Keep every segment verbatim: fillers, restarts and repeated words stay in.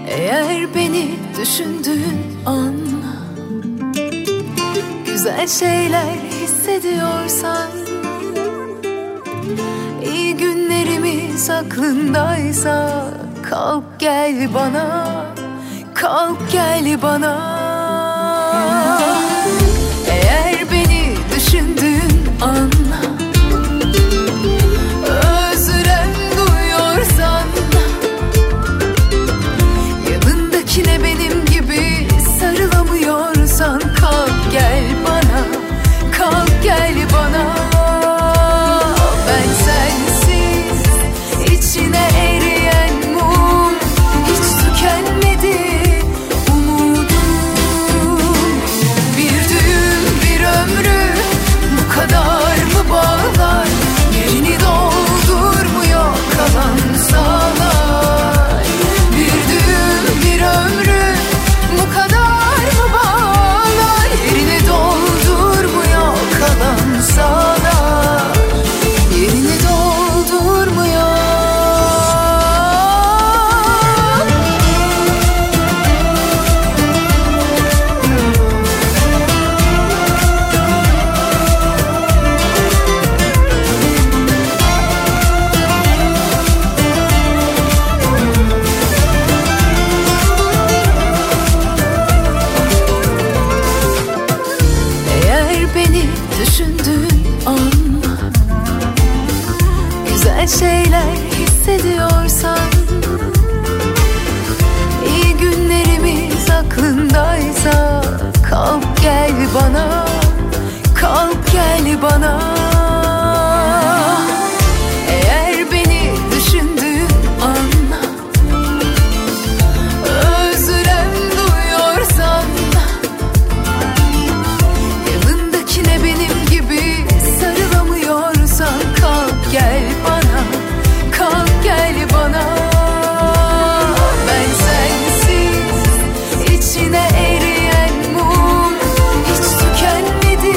Eğer beni düşündüğün an güzel şeyler hissediyorsan, iyi günlerimiz aklındaysa, kalk gel bana, kalk gel bana. Eğer beni düşündüğün an özlem duyuyorsan, yanındakine benim gibi sarılamıyorsan, kalk gel bana, kalk gel bana. Ben sensiz içine eriyen mum, hiç tükenmedi umudum. Bir düğün bir ömrü bu kadar mı bağlar, yerini doldurmuyor kalan sağlar. Bir düğün bir ömrü bu kadar mı bağlar, yerini doldurmuyor kalan sağlar, yerini doldurmuyor. Eğer beni düşündüğün an güzel şeyler hissediyorsan, iyi günlerimiz aklındaysa, kalk gel bana, kalk gel bana. Eğer beni düşündüğün an özlem duyuyorsan, yanındakine benim gibi sarılamıyorsan, kalk gel bana, kalk gel bana. Ben sensiz içine eriyen mum, hiç tükenmedi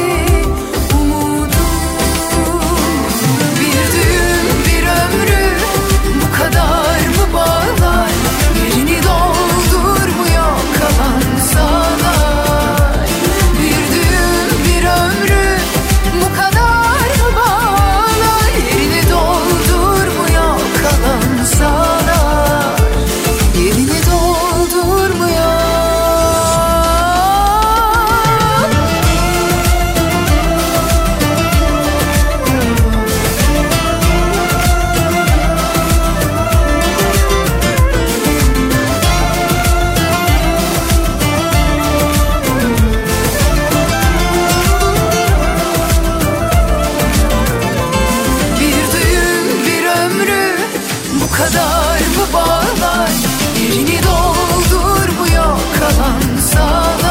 umudum. Bir düğün bir ömrü bu kadar mı bağlar, yerini doldurmuyor kalan sağlar. Bir düğün bir ömrü bu kadar mı bağlar, yerini doldurmuyor kalan sağlar, yerini doldurmuyor. Bir düğün bir ömrü bu kadar mı bağlar, yerini doldurmuyor kalan sağlar.